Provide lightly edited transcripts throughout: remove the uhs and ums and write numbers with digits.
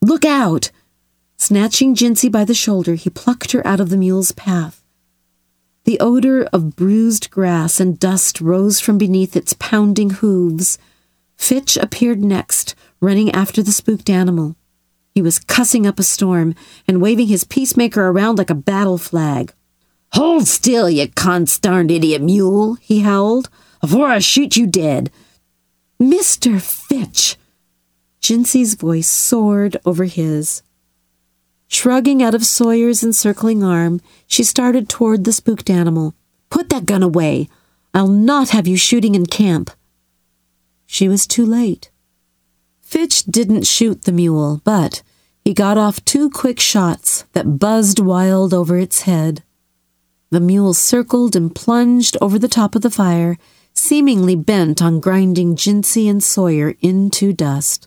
Look out!" Snatching Jinsey by the shoulder, he plucked her out of the mule's path. The odor of bruised grass and dust rose from beneath its pounding hooves. Fitch appeared next, running after the spooked animal. He was cussing up a storm and waving his peacemaker around like a battle flag. "Hold still, you constarned idiot mule," he howled, "afore I shoot you dead." "Mr. Fitch!" Jinsey's voice soared over his. Shrugging out of Sawyer's encircling arm, she started toward the spooked animal. "Put that gun away. I'll not have you shooting in camp." She was too late. Fitch didn't shoot the mule, but he got off 2 quick shots that buzzed wild over its head. The mule circled and plunged over the top of the fire, seemingly bent on grinding Jinsey and Sawyer into dust.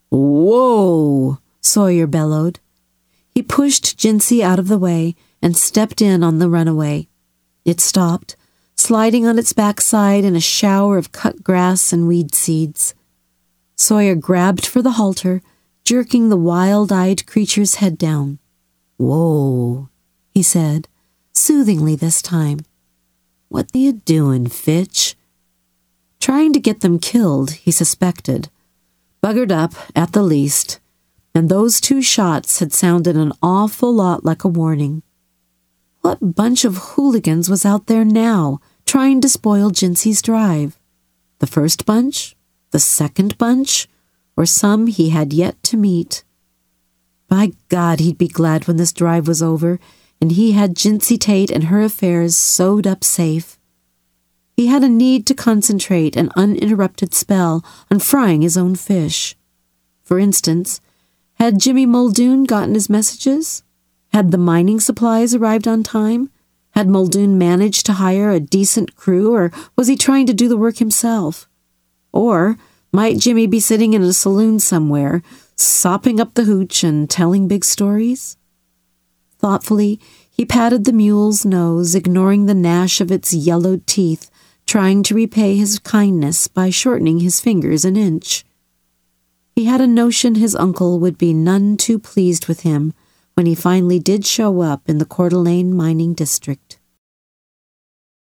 "Whoa!" Sawyer bellowed. He pushed Jinsey out of the way and stepped in on the runaway. It stopped, sliding on its backside in a shower of cut grass and weed seeds. Sawyer grabbed for the halter, jerking the wild-eyed creature's head down. "Whoa," he said, soothingly this time. "What you doing, Fitch?" Trying to get them killed, he suspected. Buggered up, at the least, and those 2 shots had sounded an awful lot like a warning. What bunch of hooligans was out there now, trying to spoil Jinsey's drive? The first bunch? The second bunch? Or some he had yet to meet? By God, he'd be glad when this drive was over, and he had Jinsey Tate and her affairs sewed up safe. He had a need to concentrate an uninterrupted spell on frying his own fish. For instance, had Jimmy Muldoon gotten his messages? Had the mining supplies arrived on time? Had Muldoon managed to hire a decent crew, or was he trying to do the work himself? Or might Jimmy be sitting in a saloon somewhere, sopping up the hooch and telling big stories? Thoughtfully, he patted the mule's nose, ignoring the gnash of its yellowed teeth, trying to repay his kindness by shortening his fingers an inch. He had a notion his uncle would be none too pleased with him when he finally did show up in the Coeur d'Alene mining district.